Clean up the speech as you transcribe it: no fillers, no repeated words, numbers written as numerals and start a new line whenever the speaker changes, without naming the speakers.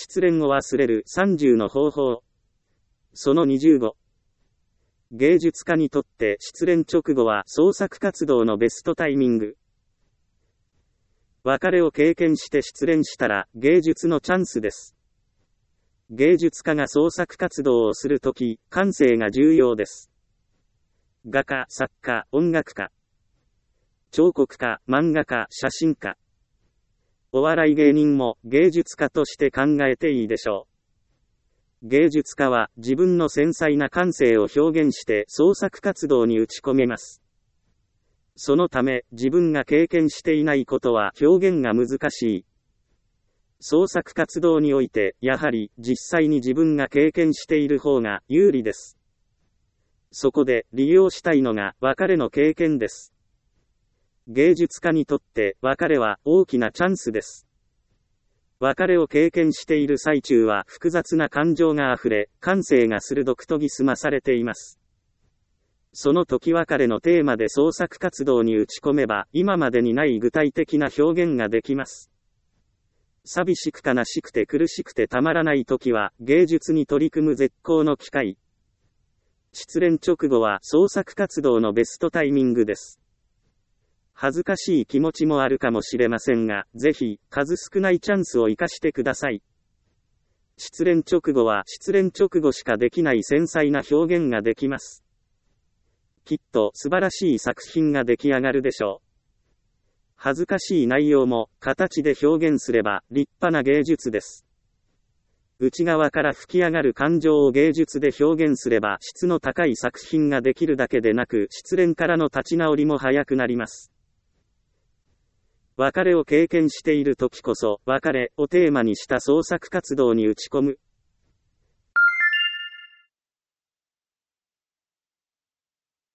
失恋を忘れる30の方法。その25。芸術家にとって失恋直後は創作活動のベストタイミング。別れを経験して失恋したら芸術のチャンスです。芸術家が創作活動をするとき、感性が重要です。画家、作家、音楽家、彫刻家、漫画家、写真家。お笑い芸人も芸術家として考えていいでしょう。芸術家は自分の繊細な感性を表現して創作活動に打ち込めます。そのため自分が経験していないことは表現が難しい。創作活動においてやはり実際に自分が経験している方が有利です。そこで利用したいのが別れの経験です。芸術家にとって別れは大きなチャンスです。別れを経験している最中は複雑な感情があふれ、感性が鋭く研ぎ澄まされています。その時別れのテーマで創作活動に打ち込めば、今までにない具体的な表現ができます。寂しく悲しくて苦しくてたまらない時は、芸術に取り組む絶好の機会。失恋直後は創作活動のベストタイミングです。恥ずかしい気持ちもあるかもしれませんが、ぜひ、数少ないチャンスを生かしてください。失恋直後は失恋直後しかできない繊細な表現ができます。きっと素晴らしい作品が出来上がるでしょう。恥ずかしい内容も形で表現すれば立派な芸術です。内側から吹き上がる感情を芸術で表現すれば質の高い作品ができるだけでなく失恋からの立ち直りも早くなります。別れを経験している時こそ別れをテーマにした創作活動に打ち込む。